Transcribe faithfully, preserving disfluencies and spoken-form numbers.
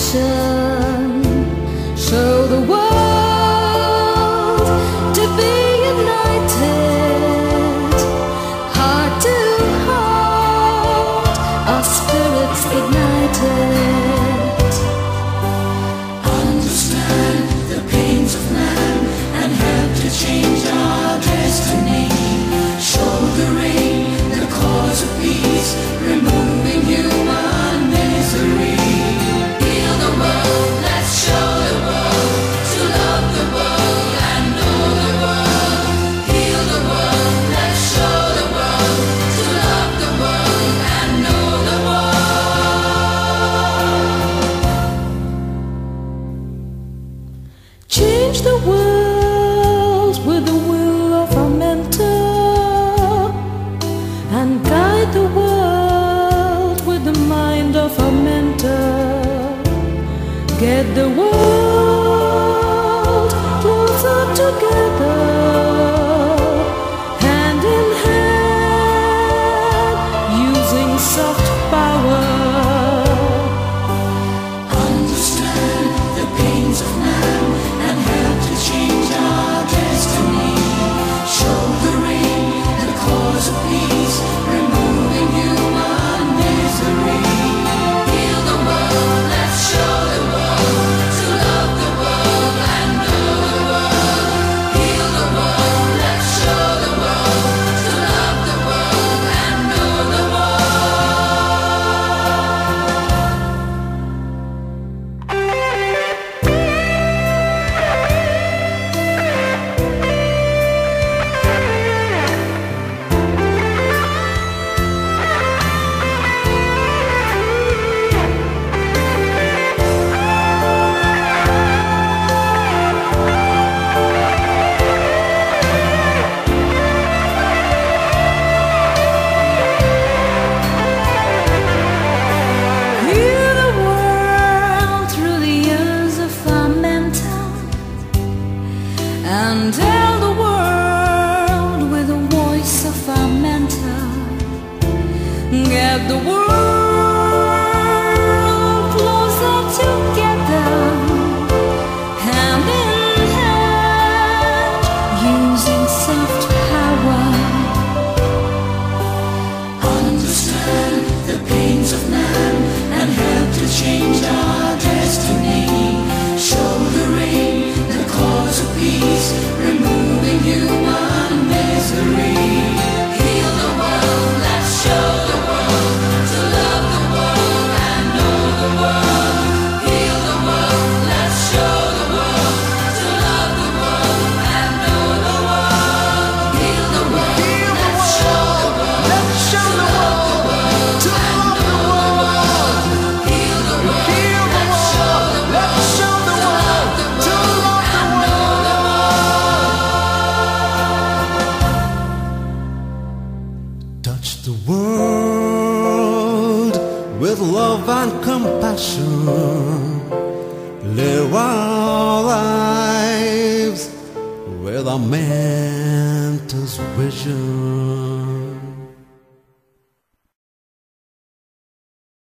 compassion. Show the world to be united, heart to heart, our spirits ignited. Understand the pains of man and help to change our destiny. Shouldering the cause of peace, removing human misery. Heal the world, let's show the world to love the world and know the world. Heal the world, let's show the world to love the world and know the world. Change the world with the will of our mentor, and guide the world with the mind of our mentor. Get the world closer together, hand in hand, using soft power. Understand the pains of man and help to change our destiny. Shouldering the cause of peace, removing human misery. Heal the world, let's show the world to love the world and know the world. Heal the world, let's show the world to love the world and know the Hear the world through the ears of our mentor, and tell the world with the voice of our mentor. Get the world closer together, hand in hand, using soft power. Understand the pains of man and help to change our destiny. Shouldering the cause of peace, removing human misery. Heal the world, let's show the world to love the world and know the world. Heal the world, let's show the world to love the world and know the world. Heal the world, let's show the world to love the world and know the world. Heal the world, let's show the world to love the world and know the world. Touch the world with love and compassion. Live our lives with a mentor's vision.